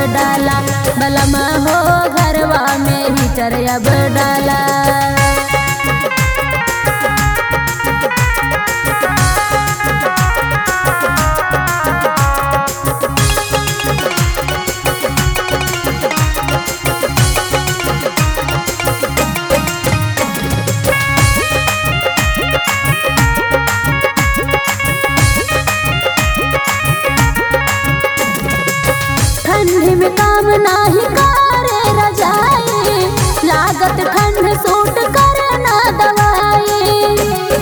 डाला, बलमा हो घरवा में हीटर अब डाला। ठंडी में काम नाही करे रजाई, लागत ठंड सूट करे ना दवाई।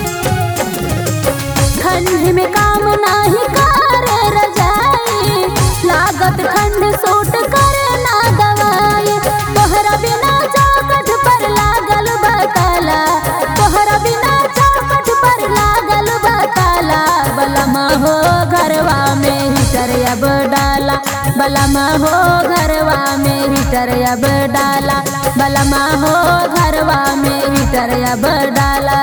ठंडी में काम नाही करे रजाई, लागत ठंड सूट करे ना दवाई। तोहरा बिना चौखट पर लागल बताला, तोहरा बिना चौखट पर लागल बताला। बलमा हो घरवा में हीटर अब डाला, बलमा हो घरवा में हीटर अब डाला, बलमा हो घरवा में हीटर अब डाला।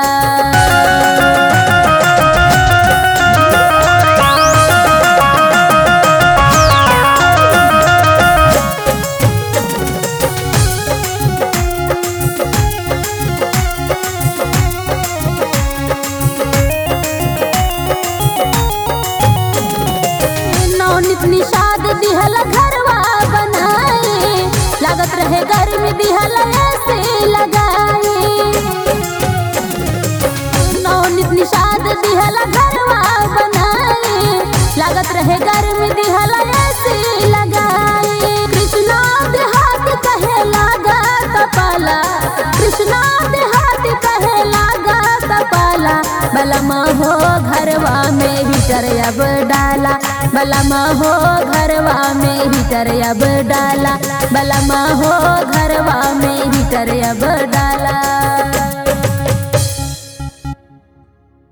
निषाद दिहल घरवा बनाए, लागत रहे गर्मी दिहल ऐसे लगाए। नौनित निषाद दिहल घरवा बनाए, लागत रहे गर्मी दिहल ऐसे लगाए। कृष्णा देहात कहे लागा तपाला, कृष्णा देहात कहे लागा तपाला। बलमा हो घरवा में हीटर अब डाला, बलमा हो घरवा में हीटर अब डाला, बलमा हो घरवा में हीटर अब डाला।